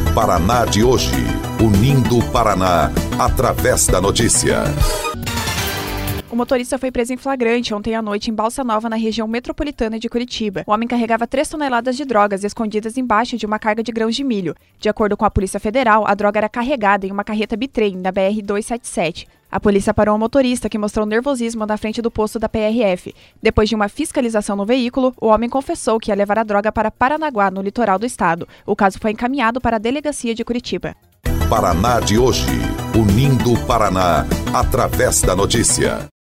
Paraná de hoje, unindo o Paraná através da notícia. O motorista foi preso em flagrante ontem à noite em Balsa Nova, na região metropolitana de Curitiba. O homem carregava 3 toneladas de drogas escondidas embaixo de uma carga de grãos de milho. De acordo com a Polícia Federal, a droga era carregada em uma carreta bitrem na BR-277. A polícia parou o motorista, que mostrou nervosismo na frente do posto da PRF. Depois de uma fiscalização no veículo, o homem confessou que ia levar a droga para Paranaguá, no litoral do estado. O caso foi encaminhado para a delegacia de Curitiba. Paraná de hoje, unindo o Paraná através da notícia.